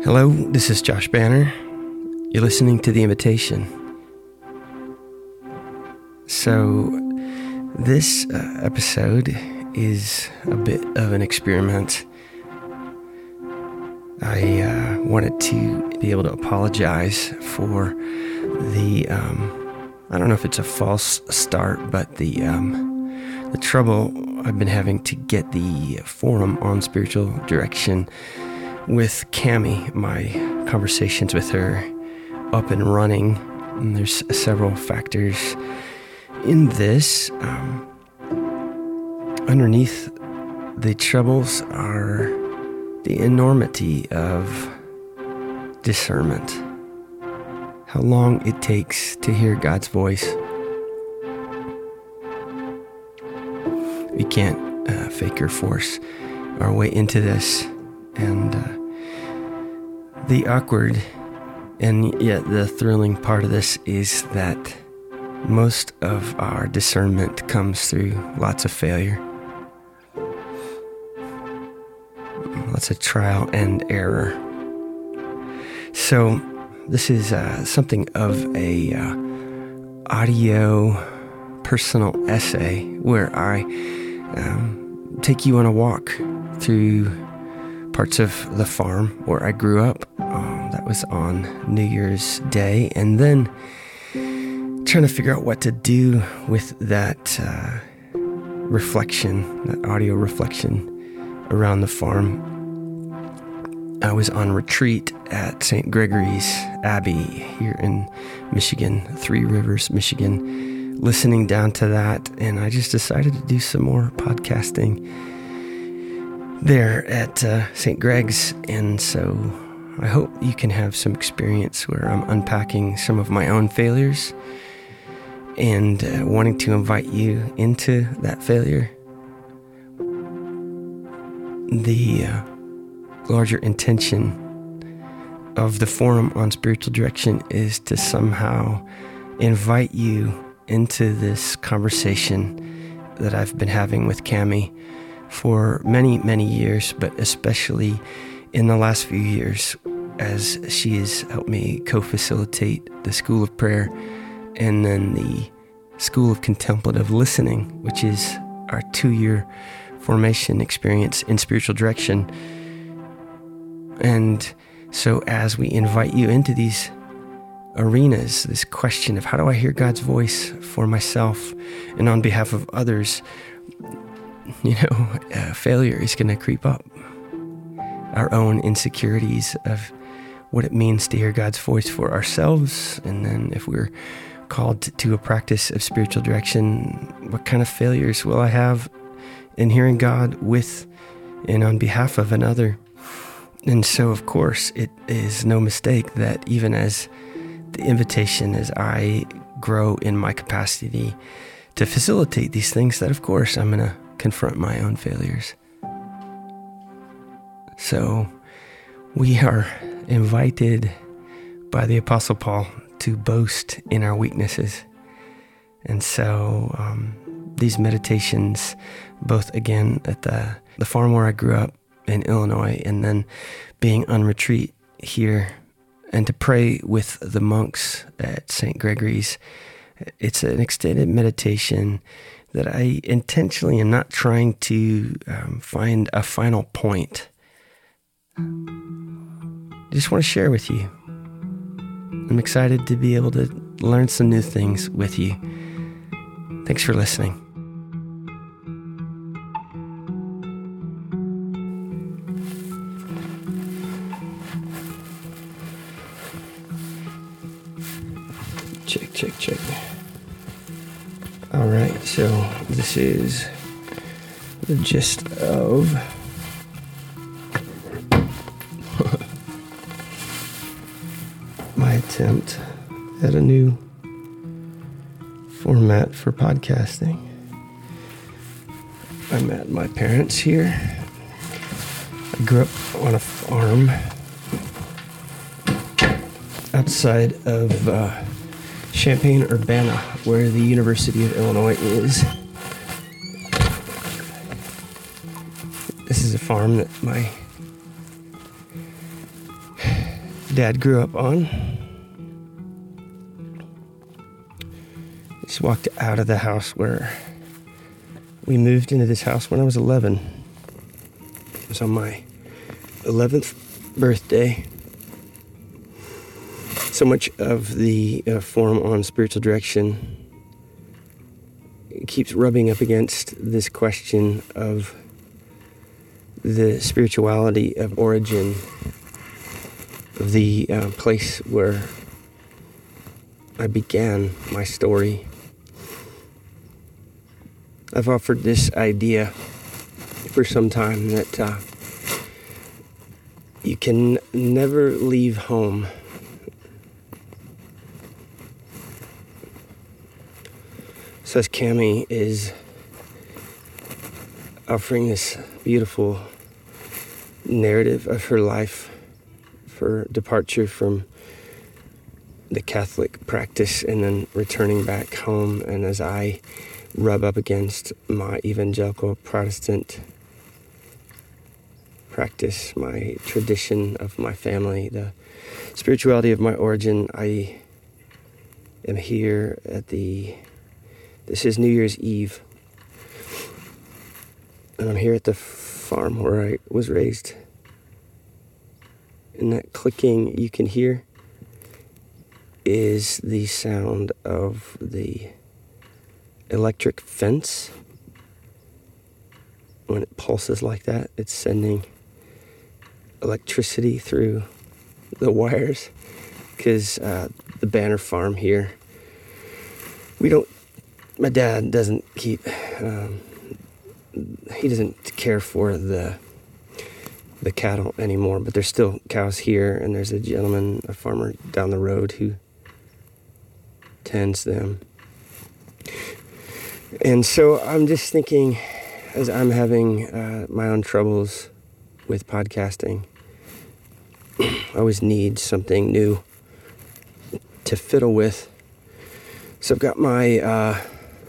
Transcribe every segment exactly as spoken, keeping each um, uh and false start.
Hello, this is Josh Banner. You're listening to The Invitation. So, this uh, episode is a bit of an experiment. I uh, wanted to be able to apologize for the, um, I don't know if it's a false start, but the um, the trouble I've been having to get the forum on spiritual direction with Cami, my conversations with her, up and running. And there's several factors in this. Um, underneath the troubles are the enormity of discernment. How long it takes to hear God's voice. We can't uh, fake or force our way into this. And uh, the awkward and yet the thrilling part of this is that most of our discernment comes through lots of failure. Lots of trial and error. So this is uh, something of a uh, audio personal essay where I um, take you on a walk through parts of the farm where I grew up. Um, that was on New Year's Day, and then trying to figure out what to do with that uh, reflection, that audio reflection around the farm. I was on retreat at Saint Gregory's Abbey here in Michigan, Three Rivers, Michigan, listening down to that, and I just decided to do some more podcasting there at uh, Saint Greg's, and so I hope you can have some experience where I'm unpacking some of my own failures and uh, wanting to invite you into that failure. The uh, larger intention of the Forum on Spiritual Direction is to somehow invite you into this conversation that I've been having with Cami for many, many years, but especially in the last few years as she has helped me co-facilitate the School of Prayer and then the School of Contemplative Listening, which is our two-year formation experience in spiritual direction. And so as we invite you into these arenas, this question of how do I hear God's voice for myself and on behalf of others, you know, uh, failure is going to creep up. Our own insecurities of what it means to hear God's voice for ourselves, and then if we're called to a practice of spiritual direction, what kind of failures will I have in hearing God with and on behalf of another? And so, of course, it is no mistake that even as the invitation, as I grow in my capacity to facilitate these things, that of course I'm going to confront my own failures. So we are invited by the Apostle Paul to boast in our weaknesses. And so um, these meditations, both again at the, the farm where I grew up in Illinois, and then being on retreat here, and to pray with the monks at Saint Gregory's, it's an extended meditation that I intentionally am not trying to um, find a final point. I just want to share with you. I'm excited to be able to learn some new things with you. Thanks for listening. Check, check, check. All right, so this is the gist of my attempt at a new format for podcasting. I'm at my parents' here. I grew up on a farm outside of uh, Champaign-Urbana, where the University of Illinois is. This is a farm that my Dad grew up on. Just walked out of the house where we moved into this house when I was eleven. It was on my eleventh birthday. So much of the uh, forum on spiritual direction keeps rubbing up against this question of the spirituality of origin, of the uh, place where I began my story. I've offered this idea for some time that uh, you can never leave home. So as Cami is offering this beautiful narrative of her life for departure from the Catholic practice and then returning back home, and as I rub up against my evangelical Protestant practice, my tradition of my family, the spirituality of my origin, I am here at the, this is New Year's Eve, and I'm here at the farm where I was raised. And that clicking you can hear is the sound of the electric fence. When it pulses like that, it's sending electricity through the wires. Because uh, the Banner farm here, we don't, my dad doesn't keep, um, he doesn't care for the the cattle anymore, but there's still cows here, and there's a gentleman, a farmer down the road who tends them. And so I'm just thinking, as I'm having uh, my own troubles with podcasting, I always need something new to fiddle with. So I've got my uh,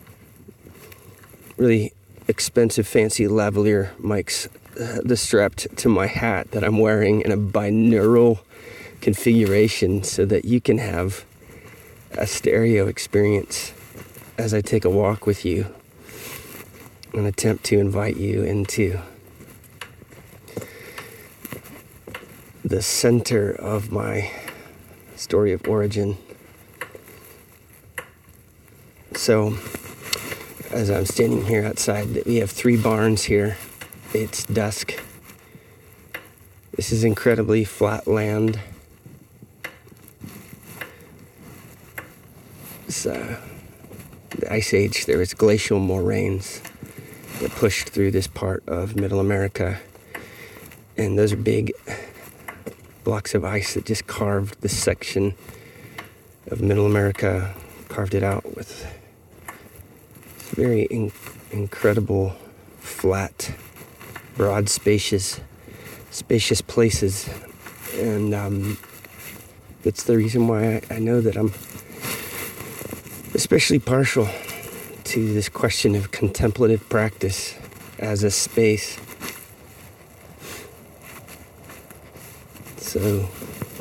really expensive, fancy lavalier mics uh, the strapped to my hat that I'm wearing in a binaural configuration so that you can have a stereo experience as I take a walk with you and attempt to invite you into the center of my story of origin. So, as I'm standing here outside, we have three barns here. It's dusk. This is incredibly flat land. It's uh, the Ice Age. There was glacial moraines that pushed through this part of Middle America. And those are big blocks of ice that just carved this section of Middle America, carved it out with very in- incredible, flat, broad, spacious, spacious places. And um, it's the reason why I, I know that I'm especially partial to this question of contemplative practice as a space. So,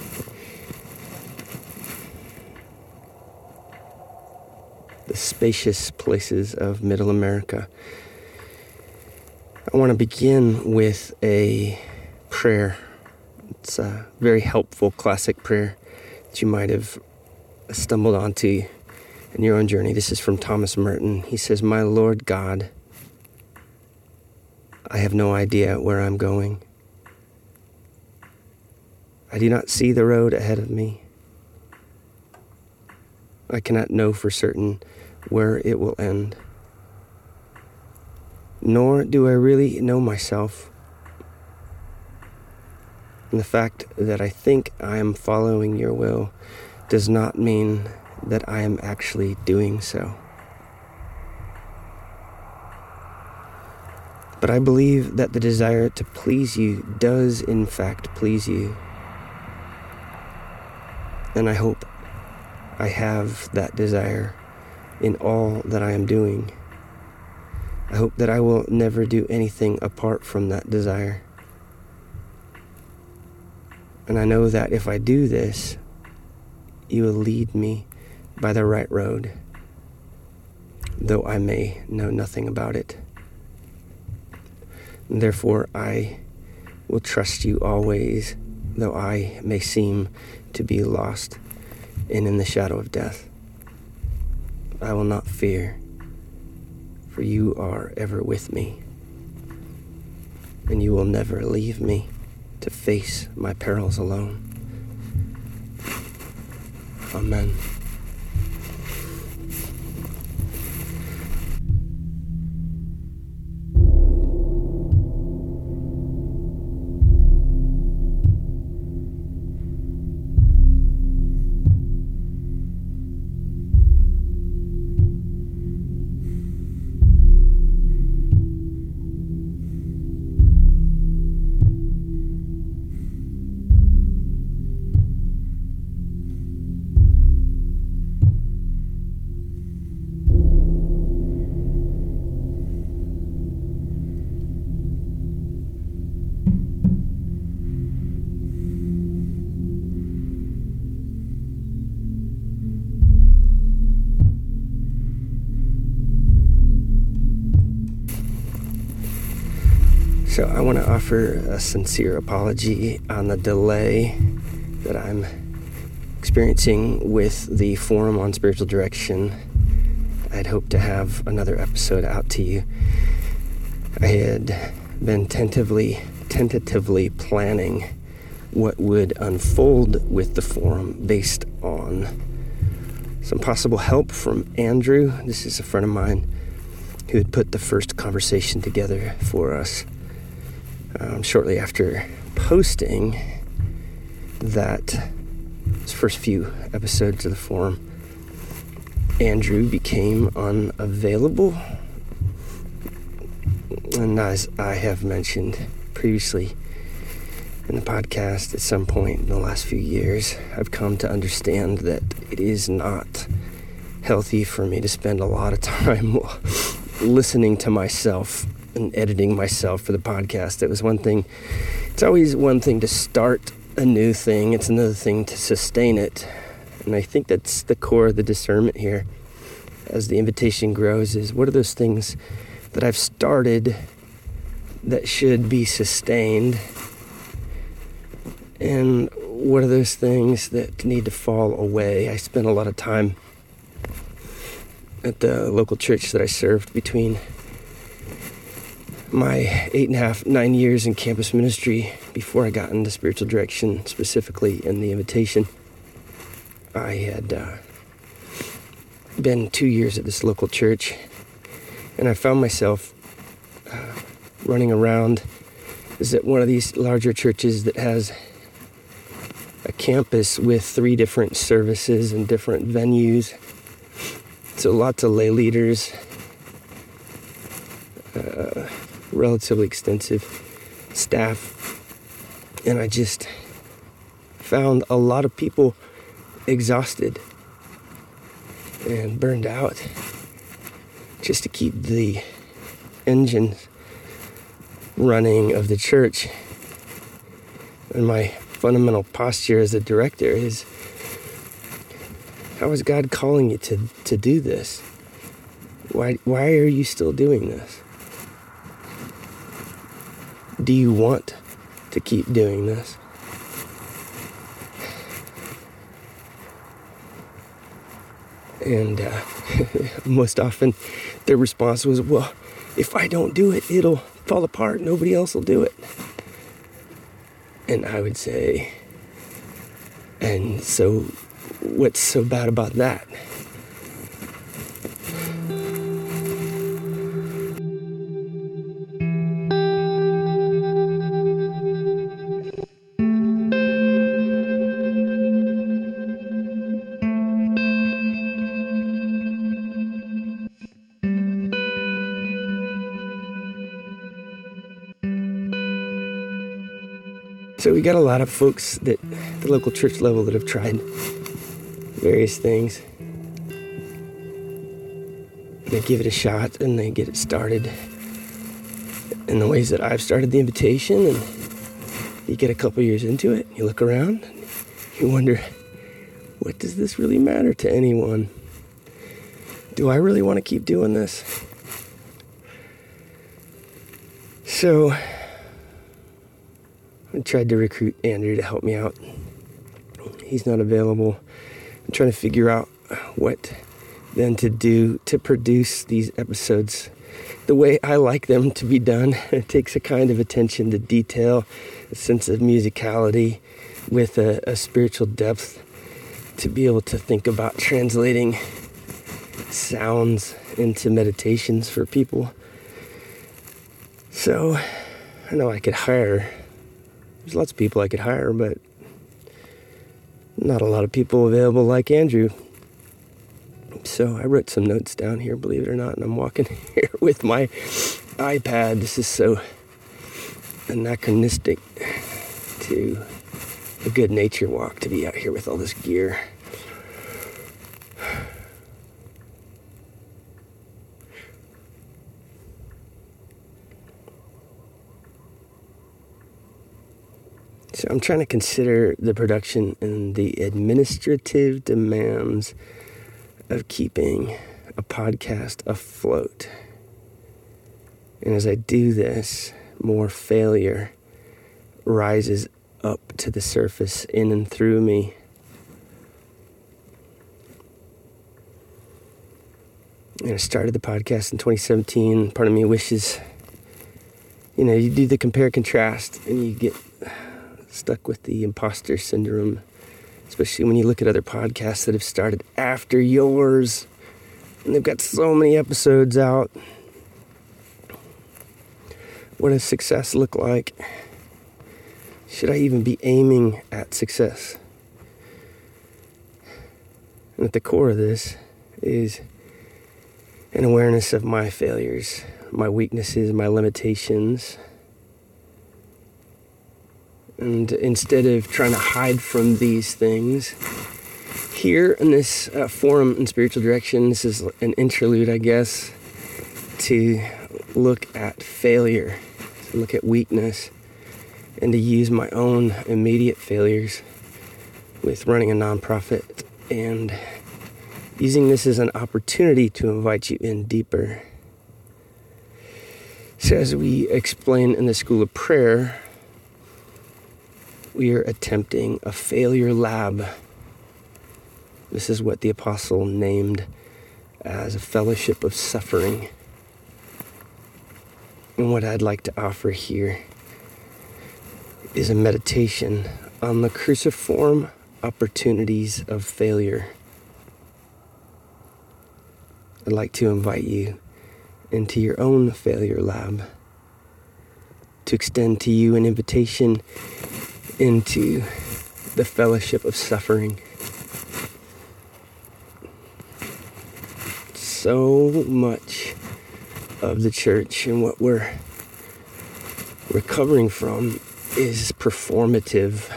the spacious places of Middle America. I want to begin with a prayer. It's a very helpful classic prayer that you might have stumbled onto in your own journey. This is from Thomas Merton. He says, "My Lord God, I have no idea where I'm going. I do not see the road ahead of me. I cannot know for certain where it will end. Nor do I really know myself. And the fact that I think I am following your will does not mean that I am actually doing so. But I believe that the desire to please you does in fact please you. And I hope I have that desire in all that I am doing. I hope that I will never do anything apart from that desire. And I know that if I do this, you will lead me by the right road, though I may know nothing about it. And therefore, I will trust you always, though I may seem to be lost and in the shadow of death. I will not fear, for you are ever with me, and you will never leave me to face my perils alone. Amen. So I want to offer a sincere apology on the delay that I'm experiencing with the Forum on Spiritual Direction. I'd hoped to have another episode out to you. I had been tentatively, tentatively planning what would unfold with the Forum based on some possible help from Andrew. This is a friend of mine who had put the first conversation together for us. Um, shortly after posting that first few episodes of the Forum, Andrew became unavailable. And as I have mentioned previously in the podcast, at some point in the last few years, I've come to understand that it is not healthy for me to spend a lot of time listening to myself and editing myself for the podcast. It was one thing, it's always one thing to start a new thing, it's another thing to sustain it. And I think that's the core of the discernment here as the invitation grows, is what are those things that I've started that should be sustained, and what are those things that need to fall away. I spent a lot of time at the local church that I served between my eight and a half, nine years in campus ministry before I got into spiritual direction, specifically in the invitation. I had uh, been two years at this local church, and I found myself uh, running around. Is at one of these larger churches that has a campus with three different services and different venues. So lots of lay leaders, uh, relatively extensive staff, and I just found a lot of people exhausted and burned out just to keep the engines running of the church. And my fundamental posture as a director is, how is God calling you to, to do this? Why, why are you still doing this? Do you want to keep doing this? And uh, most often their response was, well, if I don't do it, it'll fall apart. Nobody else will do it. And I would say, and so what's so bad about that? So we got a lot of folks that at the local church level that have tried various things. They give it a shot and they get it started in the ways that I've started the invitation, and you get a couple years into it, you look around, and you wonder, what does this really matter to anyone? Do I really want to keep doing this? So I tried to recruit Andrew to help me out. He's not available. I'm trying to figure out what then to do to produce these episodes the way I like them to be done. It takes a kind of attention to detail, a sense of musicality with a, a spiritual depth to be able to think about translating sounds into meditations for people. So I know I could hire, there's lots of people I could hire, but not a lot of people available like Andrew. So I wrote some notes down here, believe it or not, and I'm walking here with my iPad. This is so anachronistic to a good nature walk to be out here with all this gear. So I'm trying to consider the production and the administrative demands of keeping a podcast afloat. And as I do this, more failure rises up to the surface in and through me. And I started the podcast in twenty seventeen. Part of me wishes, you know, you do the compare contrast and you get stuck with the imposter syndrome, especially when you look at other podcasts that have started after yours and they've got so many episodes out. What does success look like? Should I even be aiming at success? And at the core of this is an awareness of my failures, my weaknesses, my limitations. And instead of trying to hide from these things, here in this uh, forum in spiritual direction, this is an interlude, I guess, to look at failure, to look at weakness, and to use my own immediate failures with running a nonprofit and using this as an opportunity to invite you in deeper. So as we explain in the School of Prayer, we are attempting a failure lab. This is what the apostle named as a fellowship of suffering. And what I'd like to offer here is a meditation on the cruciform opportunities of failure. I'd like to invite you into your own failure lab, to extend to you an invitation into the fellowship of suffering. So much of the church and what we're recovering from is performative.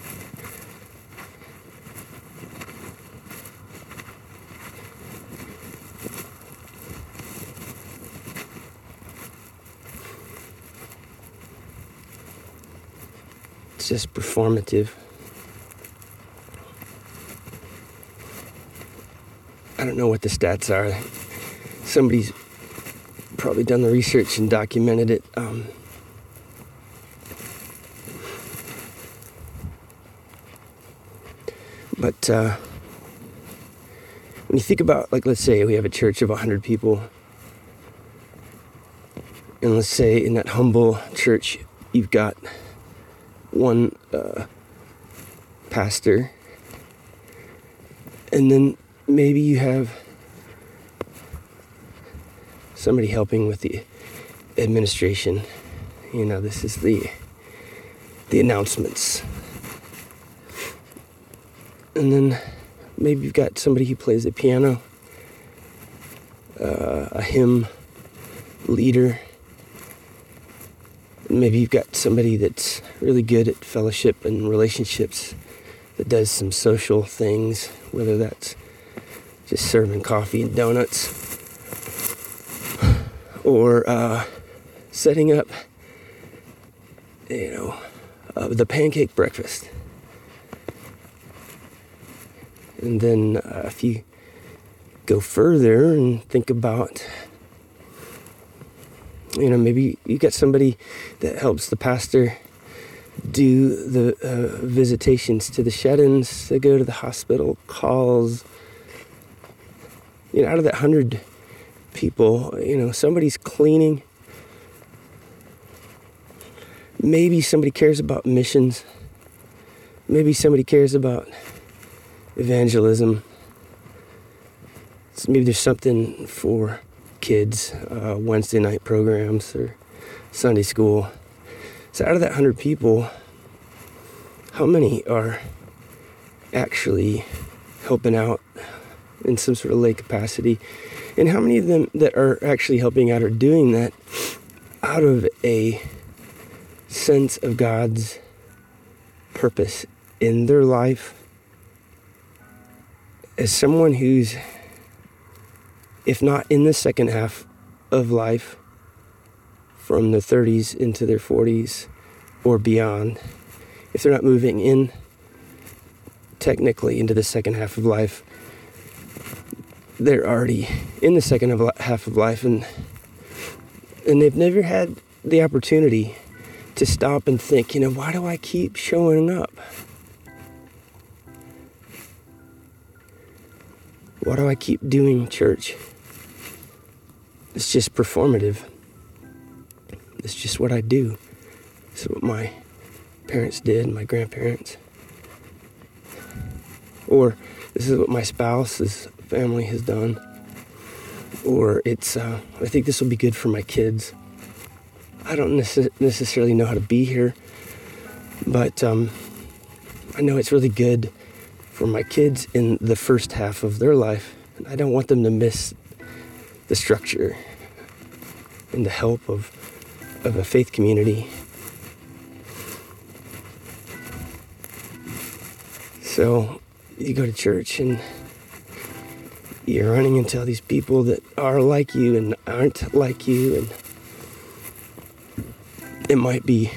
It's just performative. I don't know what the stats are. Somebody's probably done the research and documented it. Um, but uh, when you think about, like, let's say we have a church of one hundred people, and let's say in that humble church you've got one uh, pastor, and then maybe you have somebody helping with the administration. You know, this is the the announcements. And then maybe you've got somebody who plays the piano, uh, a hymn leader. Maybe you've got somebody that's really good at fellowship and relationships, that does some social things, whether that's just serving coffee and donuts, or uh, setting up, you know, uh, the pancake breakfast. And then uh, if you go further and think about, you know, maybe you got somebody that helps the pastor do the uh, visitations to the shut-ins, they go to the hospital, calls. You know, out of that hundred people, you know, somebody's cleaning. Maybe somebody cares about missions. Maybe somebody cares about evangelism. Maybe there's something for kids, uh, Wednesday night programs or Sunday school. So out of that hundred people, how many are actually helping out in some sort of lay capacity? And how many of them that are actually helping out are doing that out of a sense of God's purpose in their life? As someone who's, if not in the second half of life, from their thirties into their forties or beyond, if they're not moving in technically into the second half of life, they're already in the second of half of life, and and they've never had the opportunity to stop and think, you know, why do I keep showing up? Why do I keep doing church? It's just performative. It's just what I do. It's what my parents did, my grandparents. Or this is what my spouse's family has done. Or it's, uh, I think this will be good for my kids. I don't nece- necessarily know how to be here, but um, I know it's really good for my kids in the first half of their life. And I don't want them to miss the structure and the help of of a faith community. So you go to church and you're running into all these people that are like you and aren't like you, and it might be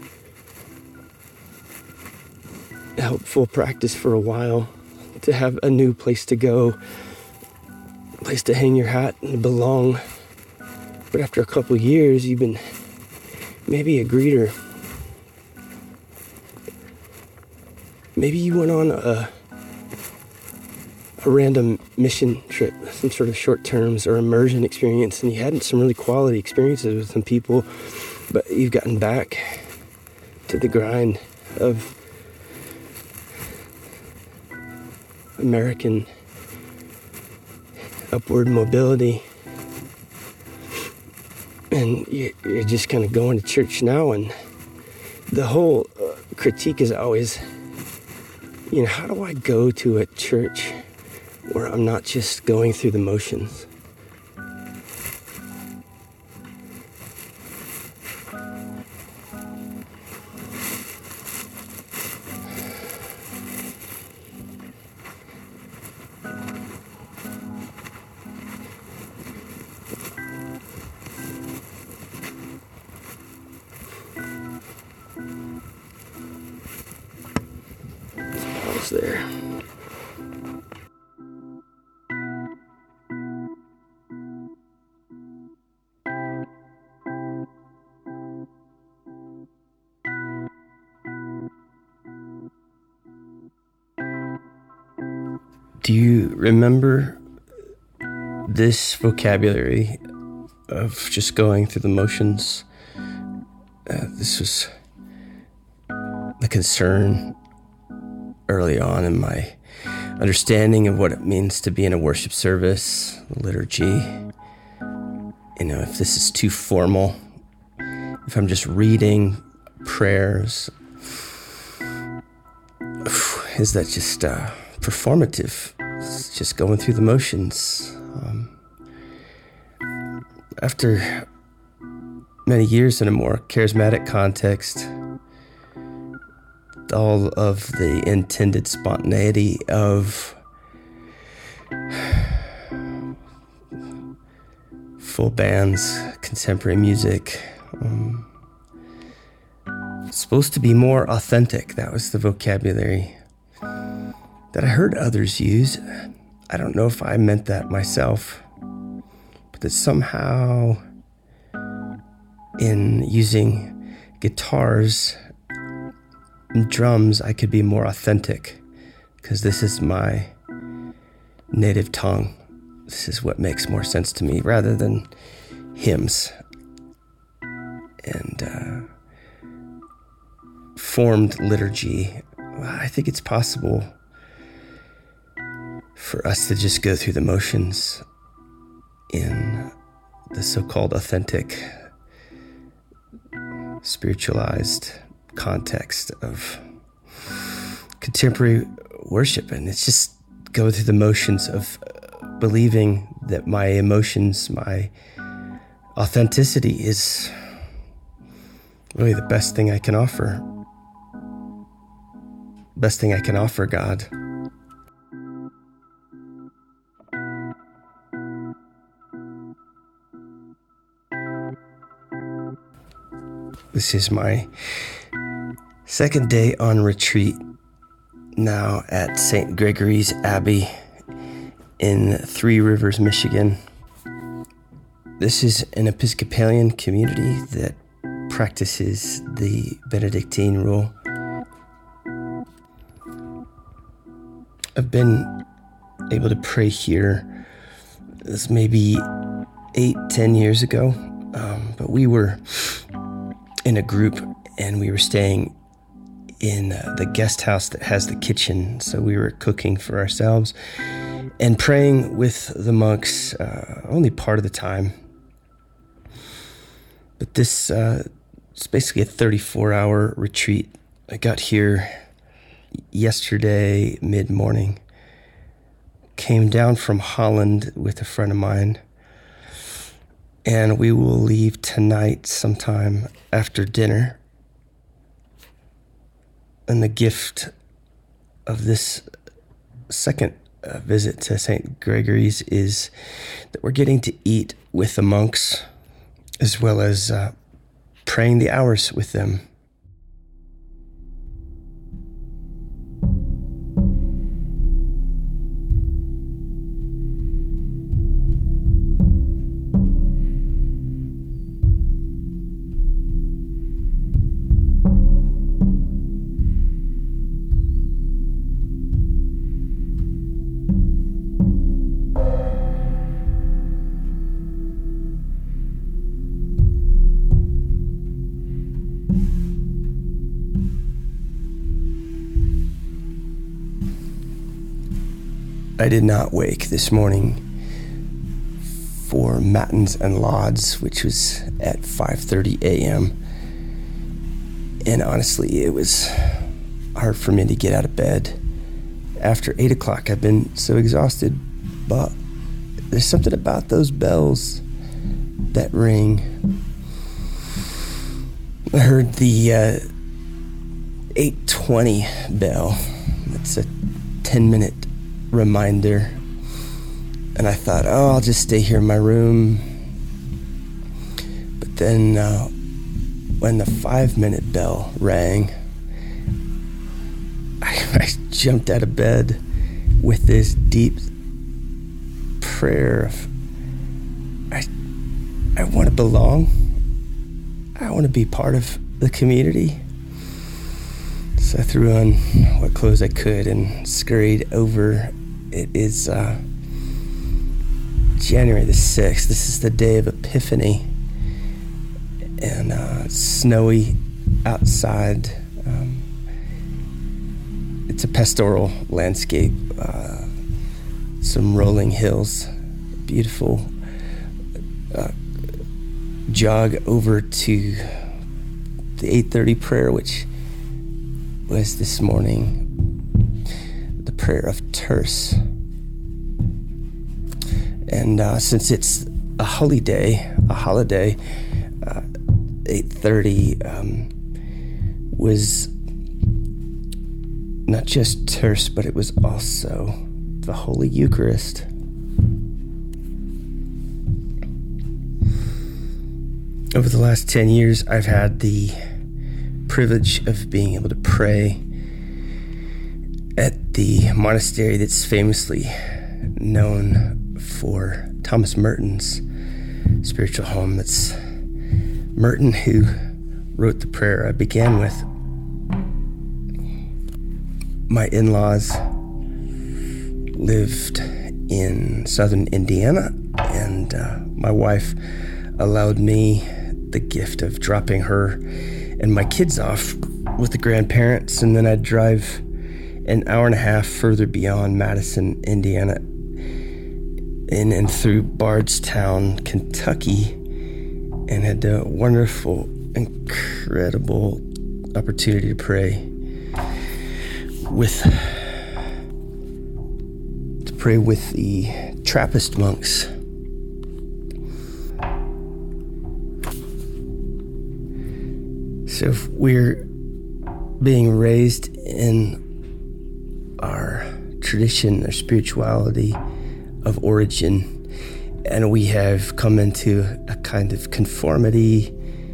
a helpful practice for a while to have a new place to go, a place to hang your hat and belong. But after a couple years, you've been maybe a greeter. Maybe you went on a a random mission trip, some sort of short terms or immersion experience, and you had some really quality experiences with some people, but you've gotten back to the grind of American upward mobility. And you're just kind of going to church now, and the whole uh, critique is always, you know, how do I go to a church where I'm not just going through the motions? There. Do you remember this vocabulary of just going through the motions? Uh, this was the concern early on in my understanding of what it means to be in a worship service, liturgy. You know, if this is too formal, if I'm just reading prayers, is that just uh, performative? It's just going through the motions. Um, after many years in a more charismatic context, all of the intended spontaneity of full bands, contemporary music, um, Supposed to be more authentic. That was the vocabulary that I heard others use. I don't know if I meant that myself, but that somehow in using guitars and drums, I could be more authentic because this is my native tongue. This is what makes more sense to me rather than hymns and uh, formed liturgy. I think it's possible for us to just go through the motions in the so-called authentic, spiritualized context of contemporary worship. And it's just go through the motions of believing that my emotions, my authenticity is really the best thing I can offer. Best thing I can offer God. This is my second day on retreat now at Saint Gregory's Abbey in Three Rivers, Michigan. This is an Episcopalian community that practices the Benedictine rule. I've been able to pray here this maybe eight, ten years ago, um, but we were in a group and we were staying in uh, the guest house that has the kitchen, so we were cooking for ourselves and praying with the monks uh, only part of the time. But this uh, it's basically a thirty-four hour retreat. I got here yesterday mid-morning, came down from Holland with a friend of mine, and we will leave tonight sometime after dinner. And the gift of this second uh, visit to Saint Gregory's is that we're getting to eat with the monks as well as uh, praying the hours with them. I did not wake this morning for Matins and Lauds, which was at five thirty a.m. And honestly, it was hard for me to get out of bed. After eight o'clock, I've been so exhausted, but there's something about those bells that ring. I heard the uh, eight twenty bell. It's a ten minute reminder, and I thought, oh, I'll just stay here in my room. But then uh, when the five minute bell rang, I, I jumped out of bed with this deep prayer of I, I want to belong. I want to be part of the community. So I threw on what clothes I could and scurried over. It is uh, January the sixth. This is the day of Epiphany. And uh, it's snowy outside. Um, it's a pastoral landscape. Uh, some rolling hills. Beautiful. Uh, jog over to the eight thirty prayer, which was this morning the prayer of Terce. And uh, since it's a holy day, a holiday, uh, eight thirty um, was not just Terce, but it was also the Holy Eucharist. Over the last ten years, I've had the privilege of being able to pray at the monastery that's famously known for Thomas Merton's spiritual home. That's Merton who wrote the prayer I began with. My in-laws lived in southern Indiana, and uh, my wife allowed me the gift of dropping her and my kids off with the grandparents, and then I'd drive an hour and a half further beyond Madison, Indiana, in and through Bardstown, Kentucky, and had a wonderful, incredible opportunity to pray with to pray with the Trappist monks. So if we're being raised in our tradition, our spirituality of origin, and we have come into a kind of conformity,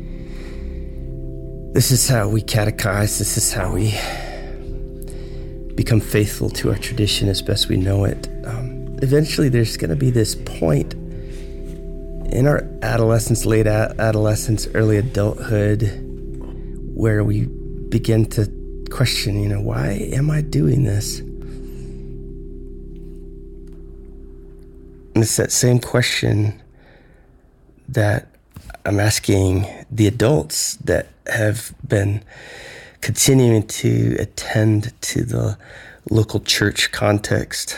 this is how we catechize, this is how we become faithful to our tradition as best we know it. Um, eventually there's going to be this point in our adolescence, late adolescence, early adulthood, where we begin to question, you know, why am I doing this? And it's that same question that I'm asking the adults that have been continuing to attend to the local church context.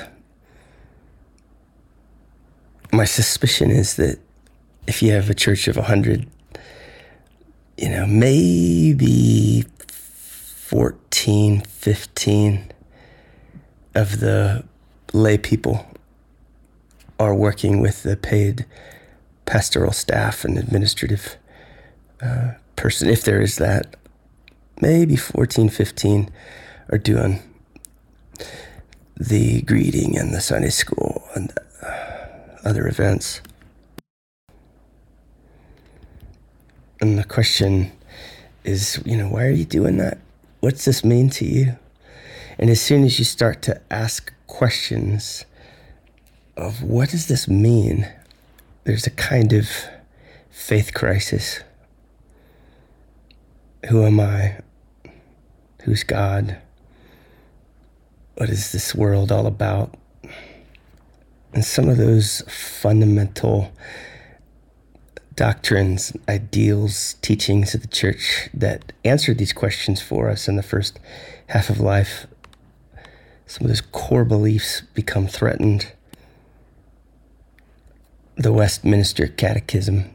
My suspicion is that if you have a church of a hundred, you know, maybe fourteen, fifteen of the lay people are working with the paid pastoral staff and administrative uh, person, if there is that. Maybe fourteen, fifteen are doing the greeting and the Sunday school and uh, other events. And the question is, you know, why are you doing that? What's this mean to you? And as soon as you start to ask questions of what does this mean, there's a kind of faith crisis. Who am I? Who's God? What is this world all about? And some of those fundamental doctrines, ideals, teachings of the church that answered these questions for us in the first half of life, some of those core beliefs become threatened. The Westminster Catechism,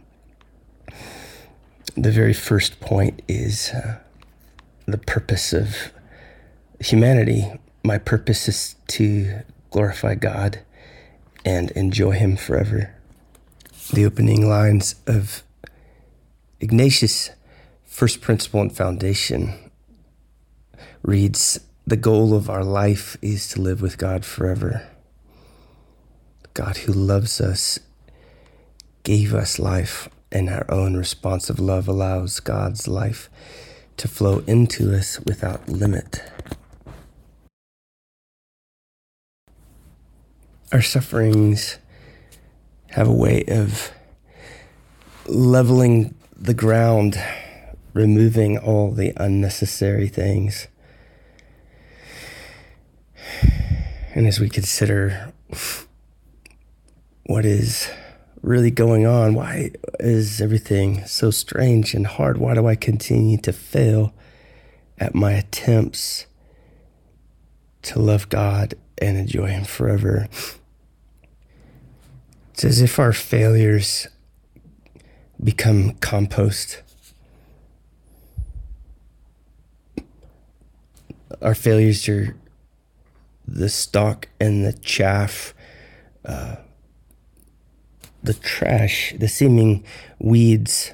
the very first point is uh, the purpose of humanity. My purpose is to glorify God and enjoy Him forever. The opening lines of Ignatius' First Principle and Foundation reads, "The goal of our life is to live with God forever. God who loves us gave us life, and our own responsive love allows God's life to flow into us without limit." Our sufferings have a way of leveling the ground, removing all the unnecessary things. And as we consider what is really going on, why is everything so strange and hard? Why do I continue to fail at my attempts to love God and enjoy Him forever? It's as if our failures become compost. Our failures are the stalk and the chaff, uh, the trash, the seeming weeds,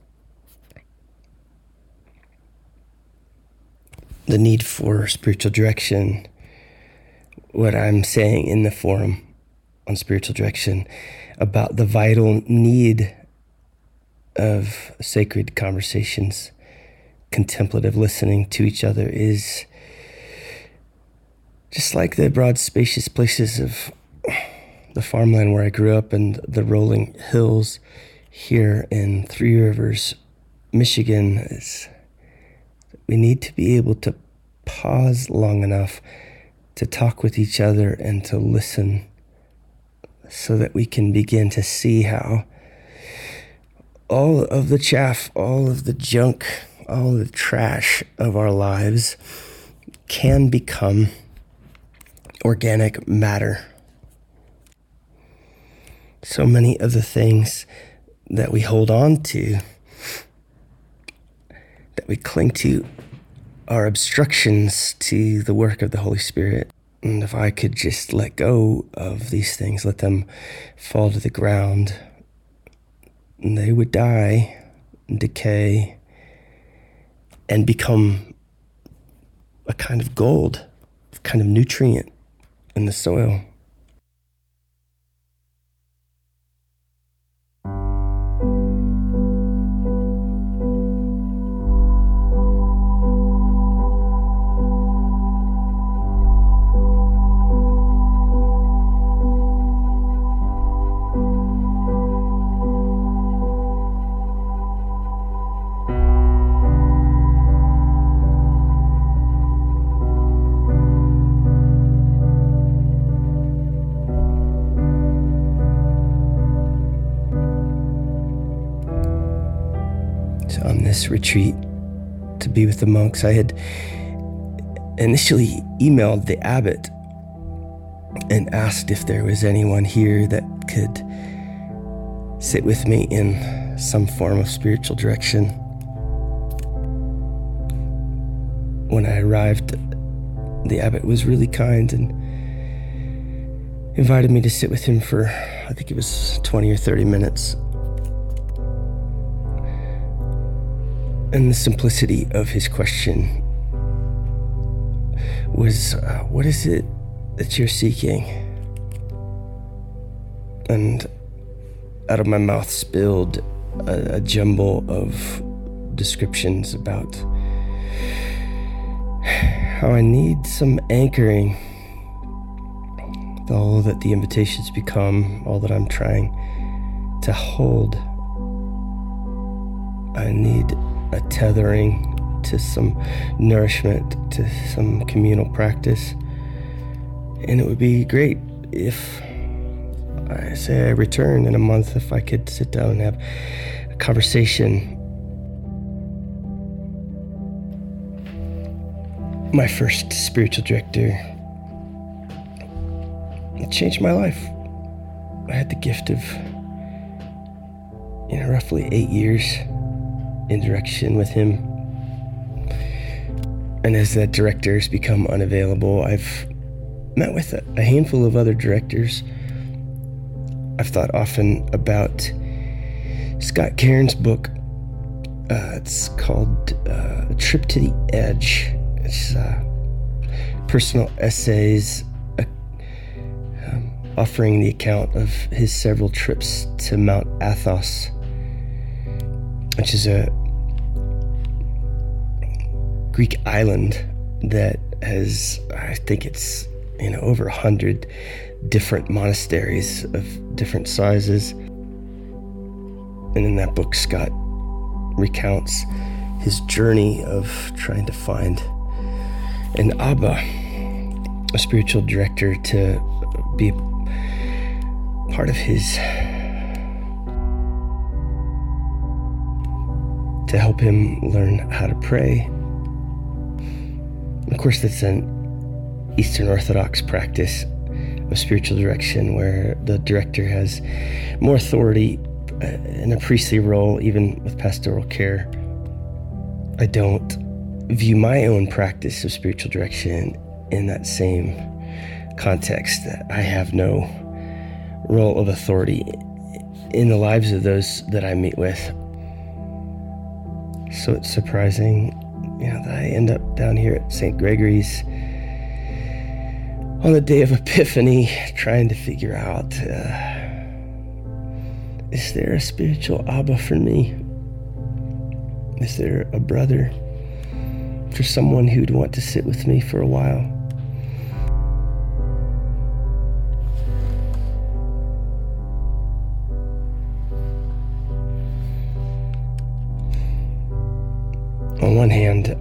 the need for spiritual direction. What I'm saying in the forum on spiritual direction about the vital need of sacred conversations contemplative listening to each other is just like the broad, spacious places of the farmland where I grew up and the rolling hills here in Three Rivers, Michigan. Is we need to be able to pause long enough to talk with each other and to listen so that we can begin to see how all of the chaff, all of the junk, all the trash of our lives can become organic matter. So many of the things that we hold on to, that we cling to, are obstructions to the work of the Holy Spirit. And if I could just let go of these things, let them fall to the ground, they would die, decay, and become a kind of gold, a kind of nutrient in the soil. On this retreat to be with the monks, I had initially emailed the abbot and asked if there was anyone here that could sit with me in some form of spiritual direction. When I arrived, the abbot was really kind and invited me to sit with him for, I think it was twenty or thirty minutes. And the simplicity of his question was, uh, what is it that you're seeking? And out of my mouth spilled a, a jumble of descriptions about how I need some anchoring, all that the invitations become, all that I'm trying to hold. I need a tethering to some nourishment, to some communal practice. And it would be great if, I say I return in a month, if I could sit down and have a conversation. My first spiritual director, it changed my life. I had the gift of, you know, roughly eight years in direction with him. And as that director has become unavailable, I've met with a, a handful of other directors. I've thought often about Scott Cairns' book. Uh, it's called uh, A Trip to the Edge. It's uh, personal essays uh, um, offering the account of his several trips to Mount Athos, which is a Greek island that has, I think it's, you know, over a hundred different monasteries of different sizes. And in that book, Scott recounts his journey of trying to find an Abba, a spiritual director, to be part of his, to help him learn how to pray. Of course, that's an Eastern Orthodox practice of spiritual direction where the director has more authority in a priestly role, even with pastoral care. I don't view my own practice of spiritual direction in that same context. I have no role of authority in the lives of those that I meet with. So it's surprising, you know, that I end up down here at Saint Gregory's on the day of Epiphany, trying to figure out, uh, is there a spiritual Abba for me? Is there a brother for someone who'd want to sit with me for a while. On one hand,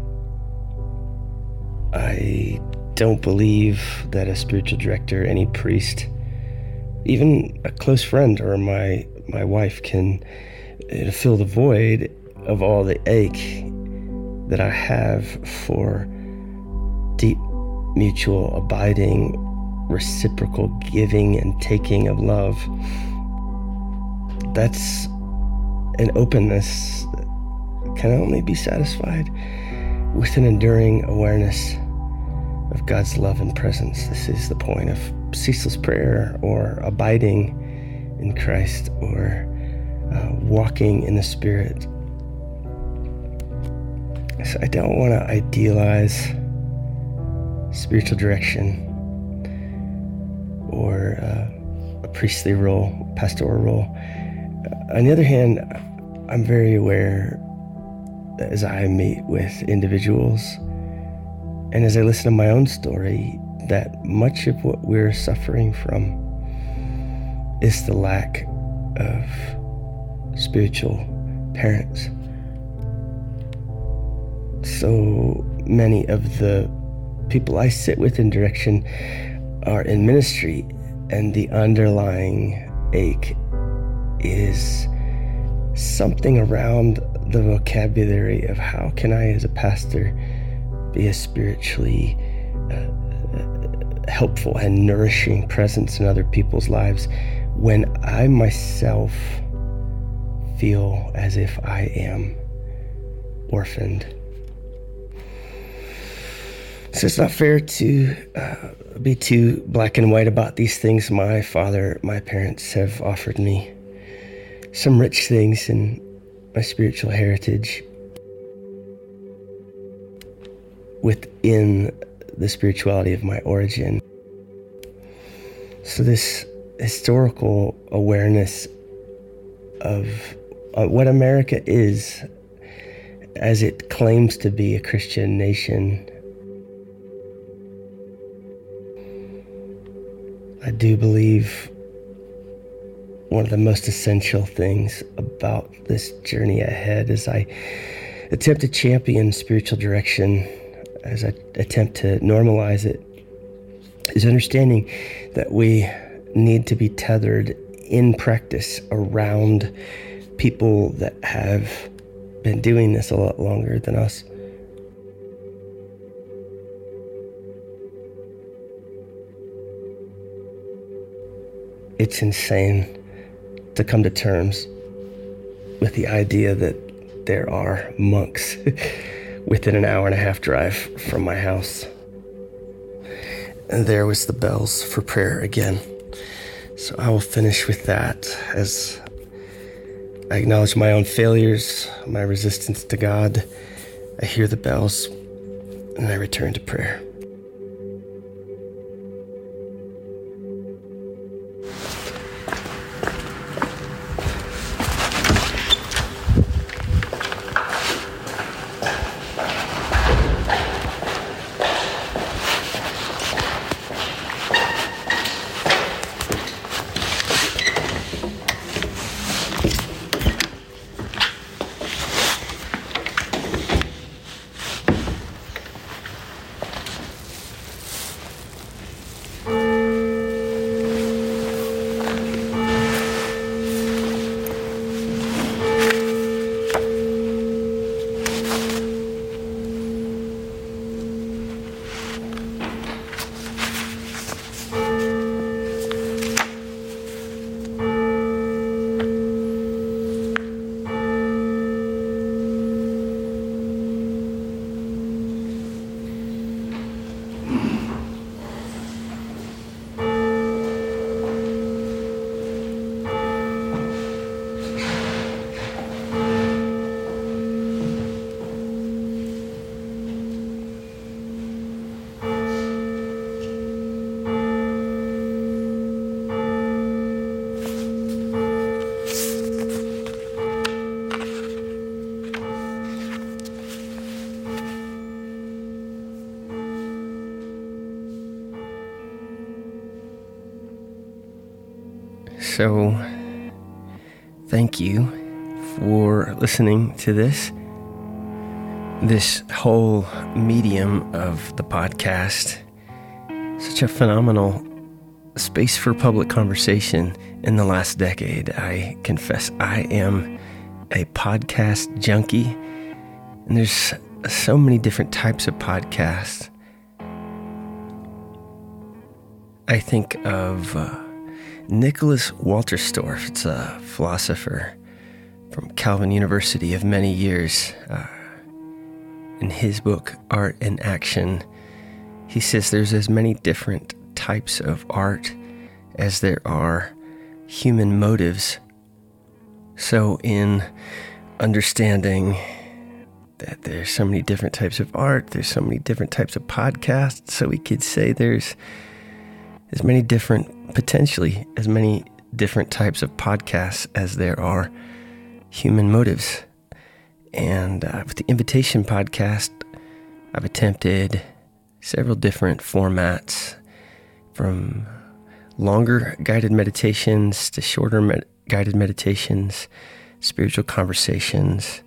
I don't believe that a spiritual director, any priest, even a close friend or my my wife can uh, fill the void of all the ache that I have for deep, mutual, abiding, reciprocal giving and taking of love. That's an openness that can only be satisfied with an enduring awareness of God's love and presence. This is the point of ceaseless prayer, or abiding in Christ, or uh, walking in the Spirit. So I don't want to idealize spiritual direction or uh, a priestly role, pastoral role. Uh, on the other hand, I'm very aware that as I meet with individuals and as I listen to my own story, that much of what we're suffering from is the lack of spiritual parents. So many of the people I sit with in direction are in ministry, and the underlying ache is something around the vocabulary of how can I, as a pastor, be a spiritually uh, helpful and nourishing presence in other people's lives when I myself feel as if I am orphaned. So it's not fair to uh, be too black and white about these things. My father, my parents have offered me some rich things in my spiritual heritage within the spirituality of my origin. So this historical awareness of uh, what America is as it claims to be a Christian nation, I do believe one of the most essential things about this journey ahead as I attempt to champion spiritual direction, as I attempt to normalize it, is understanding that we need to be tethered in practice around people that have been doing this a lot longer than us. It's insane to come to terms with the idea that there are monks within an hour and a half drive from my house. And there was the bells for prayer again. So I will finish with that as I acknowledge my own failures, my resistance to God. I hear the bells and I return to prayer. So, thank you for listening to this. This whole medium of the podcast, such a phenomenal space for public conversation in the last decade. I confess I am a podcast junkie, and there's so many different types of podcasts. I think of uh, Nicholas Walterstorff. It's a philosopher from Calvin University of many years. Uh, in his book, Art and Action, he says there's as many different types of art as there are human motives. So in understanding that there's so many different types of art, there's so many different types of podcasts, so we could say there's as many different, potentially as many different types of podcasts as there are human motives. And uh, with the Invitation podcast, I've attempted several different formats, from longer guided meditations to shorter med- guided meditations, spiritual conversations.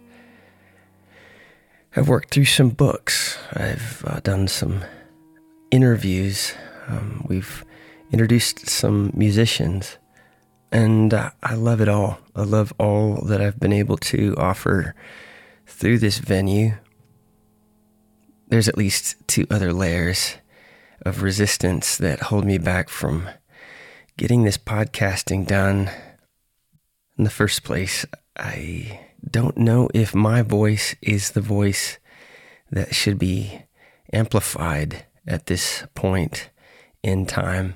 I've worked through some books. I've uh, done some interviews. Um, we've introduced some musicians, and uh, I love it all. I love all that I've been able to offer through this venue. There's at least two other layers of resistance that hold me back from getting this podcasting done. In the first place, I don't know if my voice is the voice that should be amplified at this point in time.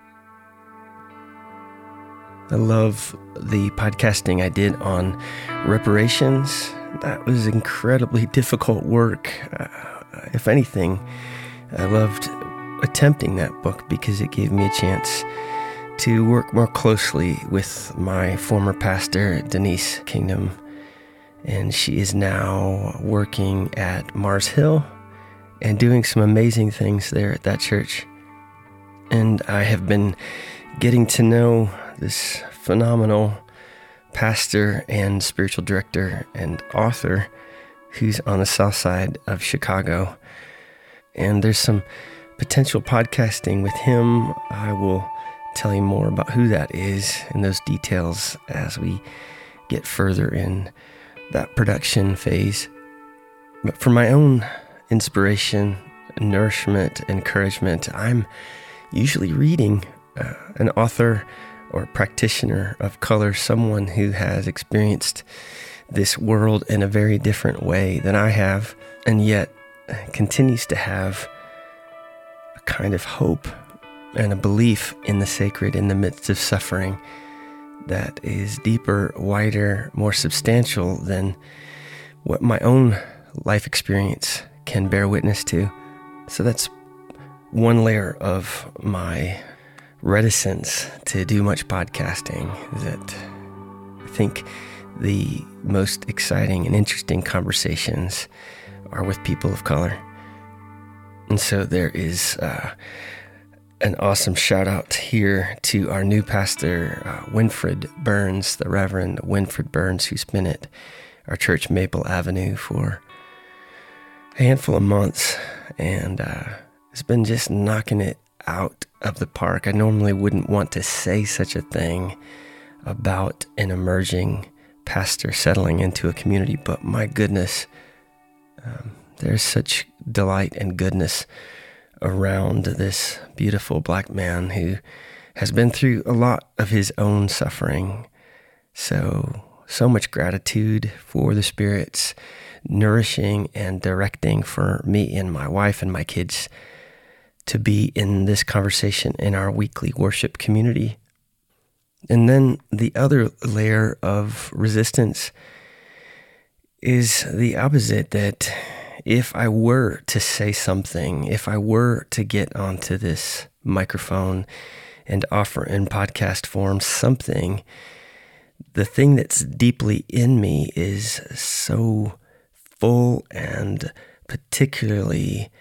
I love the podcasting I did on reparations. That was incredibly difficult work. Uh, if anything, I loved attempting that book because it gave me a chance to work more closely with my former pastor, Denise Kingdom. And she is now working at Mars Hill and doing some amazing things there at that church. And I have been getting to know this phenomenal pastor and spiritual director and author who's on the south side of Chicago. And there's some potential podcasting with him. I will tell you more about who that is and those details as we get further in that production phase. But for my own inspiration, nourishment, encouragement, I'm usually reading uh, an author or practitioner of color, someone who has experienced this world in a very different way than I have, and yet continues to have a kind of hope and a belief in the sacred in the midst of suffering that is deeper, wider, more substantial than what my own life experience can bear witness to. So that's one layer of my reticence to do much podcasting, that I think the most exciting and interesting conversations are with people of color. And so there is uh, an awesome shout out here to our new pastor, uh, Winfred Burns, the Reverend Winfred Burns, who's been at our church, Maple Avenue, for a handful of months, and uh, has been just knocking it out of the park. I normally wouldn't want to say such a thing about an emerging pastor settling into a community, but my goodness, um, there's such delight and goodness around this beautiful black man who has been through a lot of his own suffering. So, so much gratitude for the Spirit's nourishing and directing for me and my wife and my kids to be in this conversation in our weekly worship community. And then the other layer of resistance is the opposite, that if I were to say something, if I were to get onto this microphone and offer in podcast form something, the thing that's deeply in me is so full and particularly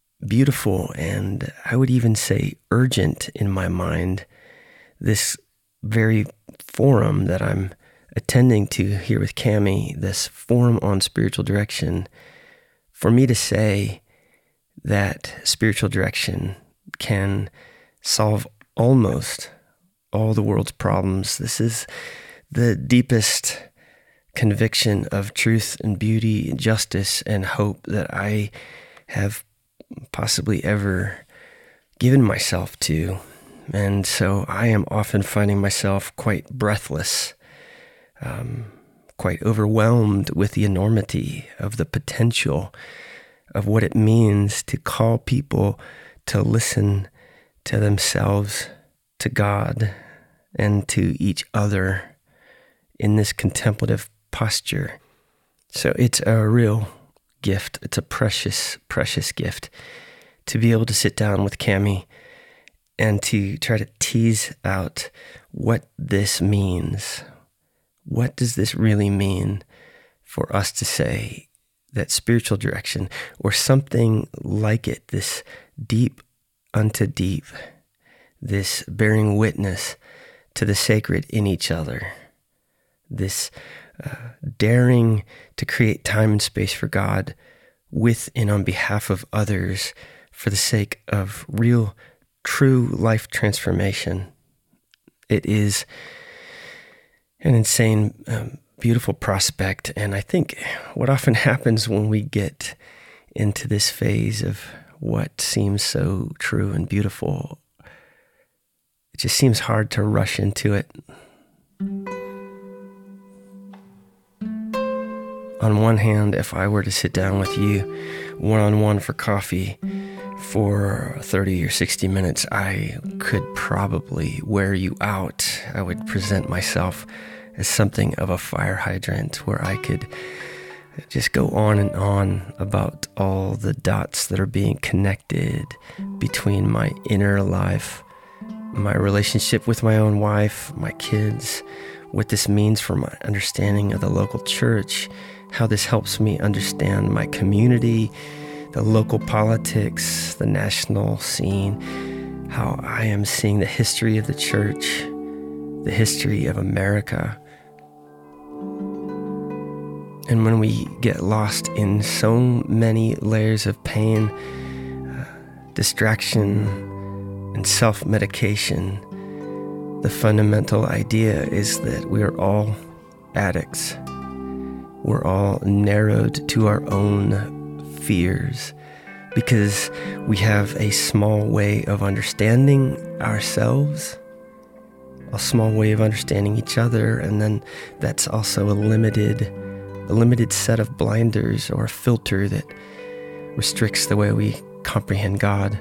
beautiful, and I would even say urgent in my mind. This very forum that I'm attending to here with Cami, this forum on spiritual direction, for me to say that spiritual direction can solve almost all the world's problems. This is the deepest conviction of truth and beauty and justice and hope that I have possibly ever given myself to. And so I am often finding myself quite breathless, um, quite overwhelmed with the enormity of the potential of what it means to call people to listen to themselves, to God, and to each other in this contemplative posture. So it's a real gift. It's a precious, precious gift to be able to sit down with Cami and to try to tease out what this means. What does this really mean for us to say that spiritual direction, or something like it, this deep unto deep, this bearing witness to the sacred in each other, this uh, daring to create time and space for God with and on behalf of others for the sake of real, true life transformation. It is an insane, um, beautiful prospect. And I think what often happens when we get into this phase of what seems so true and beautiful, it just seems hard to rush into it. On one hand, if I were to sit down with you one-on-one for coffee for thirty or sixty minutes, I could probably wear you out. I would present myself as something of a fire hydrant where I could just go on and on about all the dots that are being connected between my inner life, my relationship with my own wife, my kids, what this means for my understanding of the local church, how this helps me understand my community, the local politics, the national scene, how I am seeing the history of the church, the history of America. And when we get lost in so many layers of pain, uh, distraction, and self-medication, the fundamental idea is that we are all addicts. We're all narrowed to our own fears because we have a small way of understanding ourselves, a small way of understanding each other, and then that's also a limited a limited set of blinders or a filter that restricts the way we comprehend God.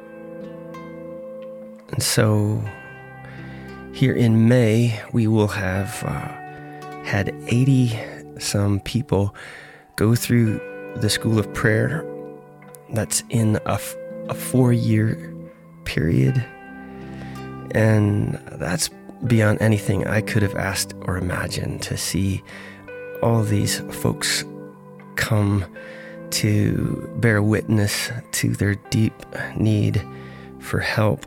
And so here in May, we will have uh, had eighty some people go through the School of Prayer. That's in a, f- a four-year period. And that's beyond anything I could have asked or imagined, to see all these folks come to bear witness to their deep need for help,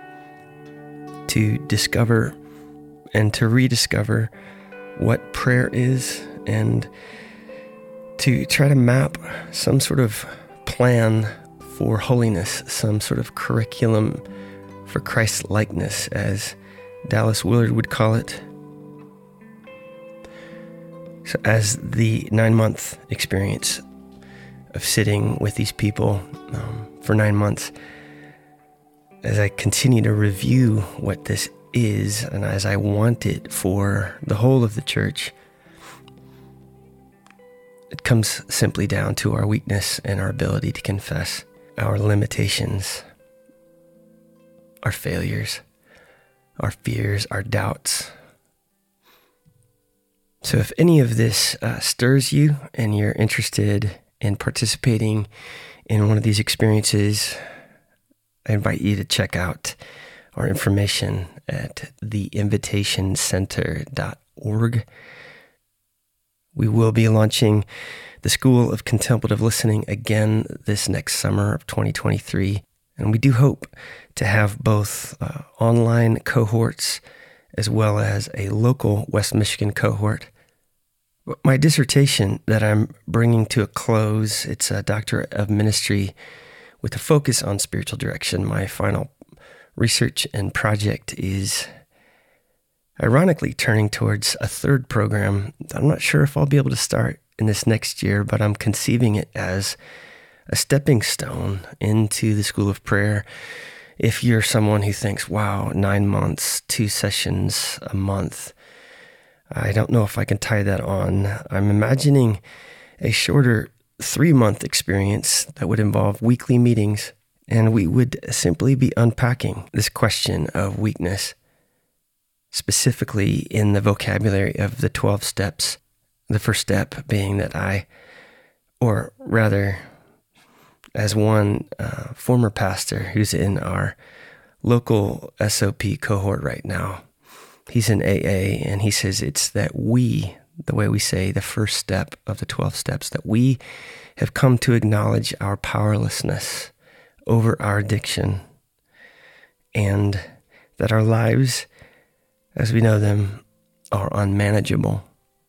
to discover and to rediscover what prayer is, and to try to map some sort of plan for holiness, some sort of curriculum for Christ-likeness, as Dallas Willard would call it. So as the nine-month experience of sitting with these people um, for nine months, as I continue to review what this is, and as I want it for the whole of the church, it comes simply down to our weakness and our ability to confess our limitations, our failures, our fears, our doubts. So if any of this uh, stirs you and you're interested in participating in one of these experiences, I invite you to check out our information at the invitation center dot org. We will be launching the School of Contemplative Listening again this next summer of twenty twenty-three. And we do hope to have both uh, online cohorts as well as a local West Michigan cohort. My dissertation that I'm bringing to a close, it's a doctorate of ministry with a focus on spiritual direction. My final research and project is ironically turning towards a third program. I'm not sure if I'll be able to start in this next year, but I'm conceiving it as a stepping stone into the School of Prayer. If you're someone who thinks, wow, nine months, two sessions a month, I don't know if I can tie that on. I'm imagining a shorter three-month experience that would involve weekly meetings, and we would simply be unpacking this question of weakness, specifically in the vocabulary of the twelve steps. The first step being that I, or rather, as one uh, former pastor who's in our local S O P cohort right now, he's in A A, and he says it's that we, the way we say the first step of the twelve steps, that we have come to acknowledge our powerlessness over our addiction, and that our lives, as we know them, are unmanageable.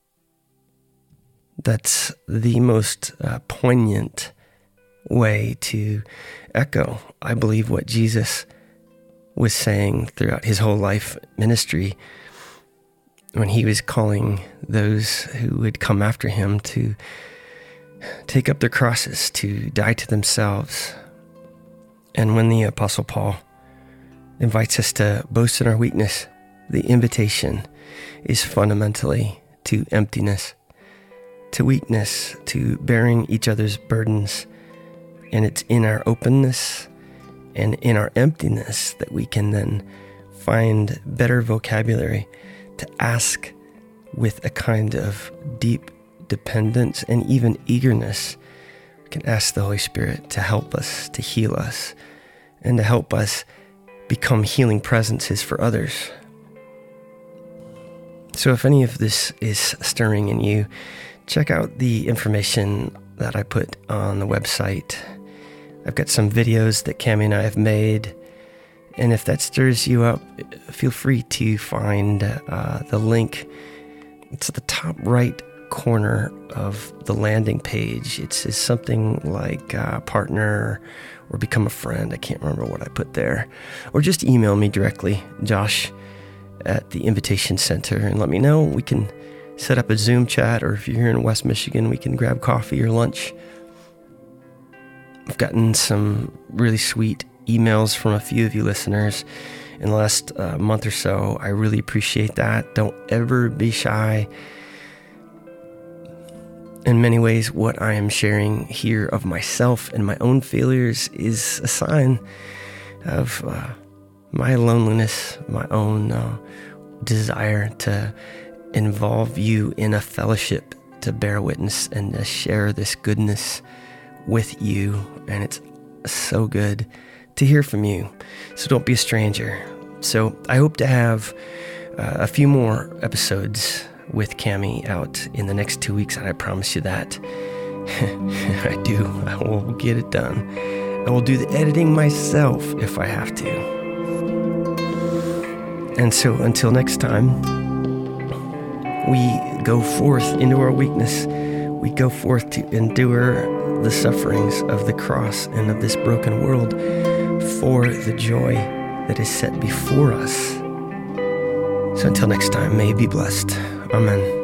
That's the most uh, poignant way to echo, I believe, what Jesus was saying throughout his whole life ministry when he was calling those who would come after him to take up their crosses, to die to themselves. And when the Apostle Paul invites us to boast in our weakness, the invitation is fundamentally to emptiness, to weakness, to bearing each other's burdens. And it's in our openness and in our emptiness that we can then find better vocabulary to ask with a kind of deep dependence and even eagerness. We can ask the Holy Spirit to help us, to heal us, and to help us become healing presences for others. So if any of this is stirring in you, check out the information that I put on the website. I've got some videos that Cami and I have made, and if that stirs you up, feel free to find uh, the link. It's at the top right corner of the landing page. It's, it's something like uh, partner or become a friend. I can't remember what I put there. Or just email me directly, Josh at the Invitation Center, and let me know. We can set up a Zoom chat, or if you're here in West Michigan, we can grab coffee or lunch. I've gotten some really sweet emails from a few of you listeners in the last uh, month or so. I really appreciate that. Don't ever be shy. In many ways, what I am sharing here of myself and my own failures is a sign of uh, my loneliness, my own uh, desire to involve you in a fellowship, to bear witness and to share this goodness with you. And it's so good to hear from you. So don't be a stranger. So I hope to have uh, a few more episodes with Cami out in the next two weeks, and I promise you that. I do. I will get it done. I will do the editing myself if I have to. And so until next time, we go forth into our weakness. We go forth to endure the sufferings of the cross and of this broken world for the joy that is set before us. So until next time, may you be blessed. Amen.